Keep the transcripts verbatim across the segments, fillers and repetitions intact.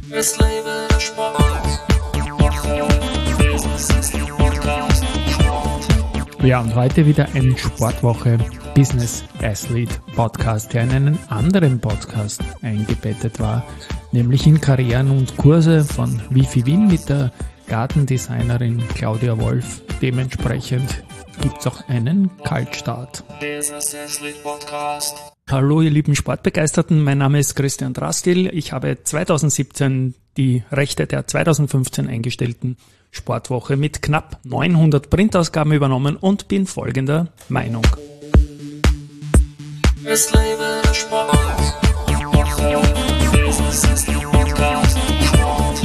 Es lebe der Sport. Business ist der Podcast. Sport. Ja, und heute wieder ein Sportwoche Business Athlete Podcast, der in einen anderen Podcast eingebettet war, nämlich in Karrieren und Kurse von Wifi Wien mit der Gartendesignerin Claudia Wolf. Dementsprechend gibt's auch einen Kaltstart. Business Athlete Podcast. Hallo ihr lieben Sportbegeisterten, mein Name ist Christian Drastil. Ich habe zweitausendsiebzehn die Rechte der zweitausendfünfzehn eingestellten Sportwoche mit knapp neunhundert Printausgaben übernommen und bin folgender Meinung. Es lebe der Sport. Business Athlete Podcast. Sport.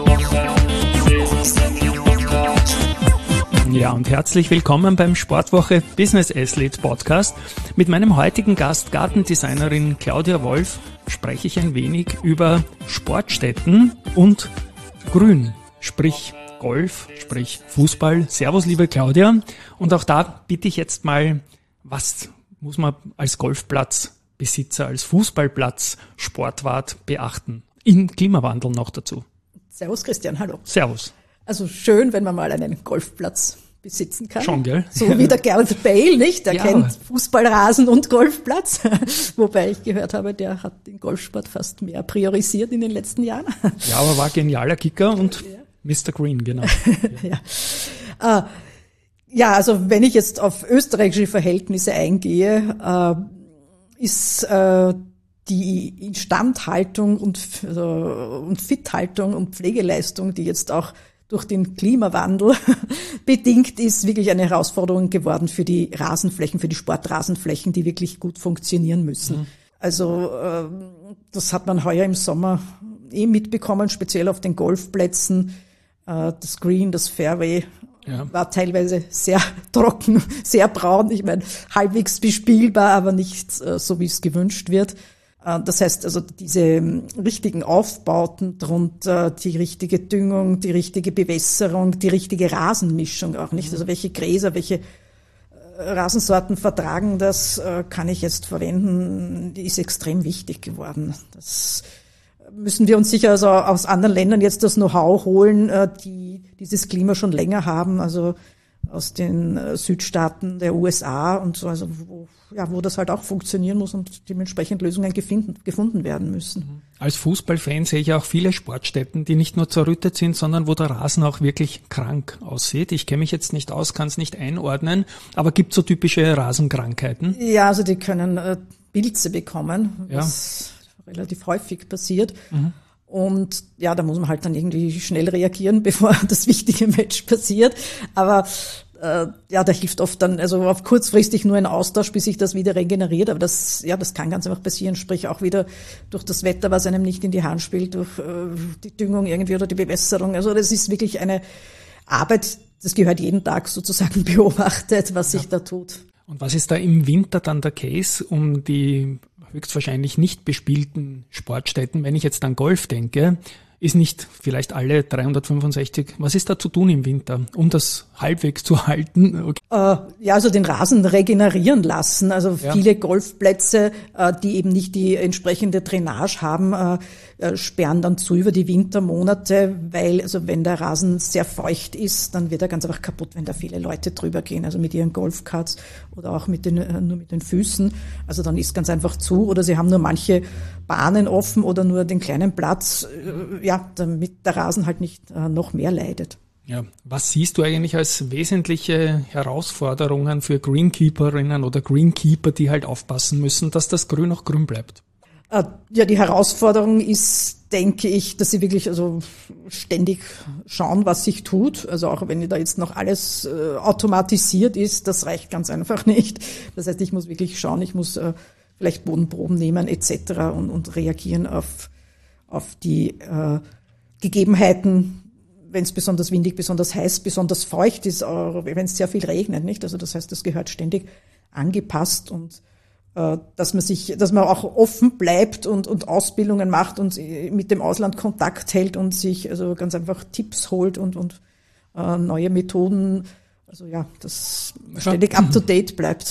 Business Athlete Podcast. Ja, und herzlich willkommen beim Sportwoche Business Athlete Podcast. Mit meinem heutigen Gast, Gartendesignerin Claudia Wolf, spreche ich ein wenig über Sportstätten und Grün, sprich Golf, sprich Fußball. Servus, liebe Claudia. Und auch da bitte ich jetzt mal, was muss man als Golfplatzbesitzer, als Fußballplatz, Sportwart beachten? Im Klimawandel noch dazu. Servus Christian, hallo. Servus. Also schön, wenn man mal einen Golfplatz besitzen kann. Schon, gell? So wie der Gareth Bale, nicht? Der Ja. kennt Fußballrasen und Golfplatz. Wobei ich gehört habe, der hat den Golfsport fast mehr priorisiert in den letzten Jahren. Ja, aber war genialer Kicker und Mister Green, genau. ja. Äh, ja, also wenn ich jetzt auf österreichische Verhältnisse eingehe, äh, ist äh, die Instandhaltung und, also, und Fithaltung und Pflegeleistung, die jetzt auch durch den Klimawandel bedingt ist, wirklich eine Herausforderung geworden für die Rasenflächen, für die Sportrasenflächen, die wirklich gut funktionieren müssen. Mhm. Also äh, das hat man heuer im Sommer eh mitbekommen, speziell auf den Golfplätzen. Äh, das Green, das Fairway ja. war teilweise sehr trocken, sehr braun. Ich meine, halbwegs bespielbar, aber nicht äh, so, wie es gewünscht wird. Das heißt also, diese richtigen Aufbauten drunter, die richtige Düngung, die richtige Bewässerung, die richtige Rasenmischung auch nicht. Also welche Gräser, welche Rasensorten vertragen das, kann ich jetzt verwenden, die ist extrem wichtig geworden. Das müssen wir uns sicher also aus anderen Ländern jetzt das Know-how holen, die dieses Klima schon länger haben, also aus den Südstaaten der U S A und so, also wo, ja, wo das halt auch funktionieren muss und dementsprechend Lösungen gefunden, gefunden werden müssen. Als Fußballfan sehe ich auch viele Sportstätten, die nicht nur zerrüttet sind, sondern wo der Rasen auch wirklich krank aussieht. Ich kenne mich jetzt nicht aus, kann es nicht einordnen, aber gibt es so typische Rasenkrankheiten? Ja, also die können äh, Pilze bekommen, was ja. relativ häufig passiert. Mhm. Und ja, da muss man halt dann irgendwie schnell reagieren, bevor das wichtige Match passiert. Aber äh, ja, da hilft oft dann, also auf kurzfristig nur ein Austausch, bis sich das wieder regeneriert. Aber das, ja, das kann ganz einfach passieren. Sprich auch wieder durch das Wetter, was einem nicht in die Hand spielt, durch äh, die Düngung irgendwie oder die Bewässerung. Also das ist wirklich eine Arbeit, das gehört jeden Tag sozusagen beobachtet, was sich ja. da tut. Und was ist da im Winter dann der Case, um die höchstwahrscheinlich nicht bespielten Sportstätten, wenn ich jetzt an Golf denke, ist nicht vielleicht alle dreihundertfünfundsechzig, was ist da zu tun im Winter, um das halbwegs zu halten? Okay. Äh, ja, also den Rasen regenerieren lassen. Also ja. viele Golfplätze, äh, die eben nicht die entsprechende Drainage haben, äh, äh, sperren dann zu über die Wintermonate, weil also wenn der Rasen sehr feucht ist, dann wird er ganz einfach kaputt, wenn da viele Leute drüber gehen, also mit ihren Golfkarts oder auch mit den äh, nur mit den Füßen. Also dann ist ganz einfach zu oder sie haben nur manche Bahnen offen oder nur den kleinen Platz, äh, ja, damit der Rasen halt nicht äh, noch mehr leidet. Ja, was siehst du eigentlich als wesentliche Herausforderungen für Greenkeeperinnen oder Greenkeeper, die halt aufpassen müssen, dass das Grün auch grün bleibt? Äh, ja, die Herausforderung ist, denke ich, dass sie wirklich also ständig schauen, was sich tut. Also auch wenn da jetzt noch alles äh, automatisiert ist, das reicht ganz einfach nicht. Das heißt, ich muss wirklich schauen, ich muss äh, vielleicht Bodenproben nehmen et cetera und, und reagieren auf auf die äh, Gegebenheiten, wenn es besonders windig, besonders heiß, besonders feucht ist, wenn es sehr viel regnet, nicht? Also das heißt, das gehört ständig angepasst und äh, dass man sich, dass man auch offen bleibt und und Ausbildungen macht und mit dem Ausland Kontakt hält und sich also ganz einfach Tipps holt und und äh, neue Methoden, also ja, das ständig up to date bleibt.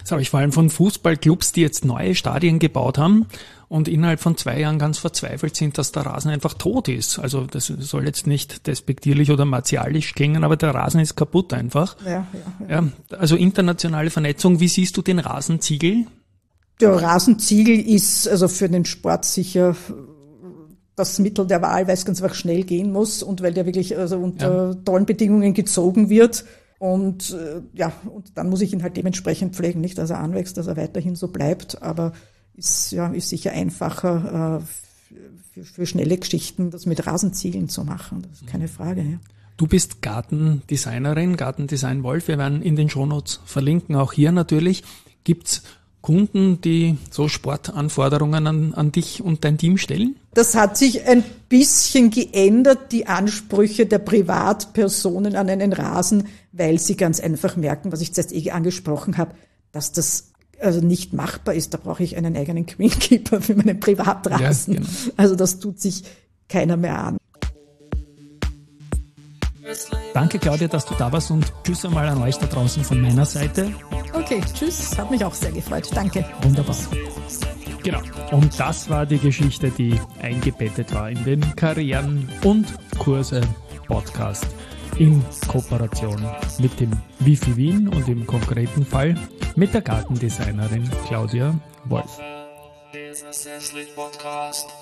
Das habe ich vor allem von Fußballclubs, die jetzt neue Stadien gebaut haben und innerhalb von zwei Jahren ganz verzweifelt sind, dass der Rasen einfach tot ist. Also das soll jetzt nicht despektierlich oder martialisch klingen, aber der Rasen ist kaputt einfach. Ja, ja, ja. Ja, also internationale Vernetzung. Wie siehst du den Rasenziegel? Der Rasenziegel ist also für den Sport sicher das Mittel der Wahl, weil es ganz einfach schnell gehen muss und weil der wirklich also unter ja. tollen Bedingungen gezogen wird. Und äh, ja, und dann muss ich ihn halt dementsprechend pflegen, nicht, dass er anwächst, dass er weiterhin so bleibt, aber ist ja ist sicher einfacher äh, für, für schnelle Geschichten, das mit Rasenziegeln zu machen. Das ist keine Frage. Ja. Du bist Gartendesignerin, Gartendesign Wolf. Wir werden in den Shownotes verlinken, auch hier natürlich. Gibt's Kunden, die so Sportanforderungen an, an dich und dein Team stellen? Das hat sich ein bisschen geändert, die Ansprüche der Privatpersonen an einen Rasen, weil sie ganz einfach merken, was ich zuerst eh angesprochen habe, dass das also nicht machbar ist. Da brauche ich einen eigenen Greenkeeper für meinen Privatrasen. Ja, genau. Also das tut sich keiner mehr an. Danke, Claudia, dass du da warst und tschüss einmal an euch da draußen von meiner Seite. Okay, tschüss. Hat mich auch sehr gefreut. Danke. Wunderbar. Genau. Und das war die Geschichte, die eingebettet war in den Karrieren- und Kurse-Podcast in Kooperation mit dem Wifi Wien und im konkreten Fall mit der Gartendesignerin Claudia Wolf. Business Athlete Podcast.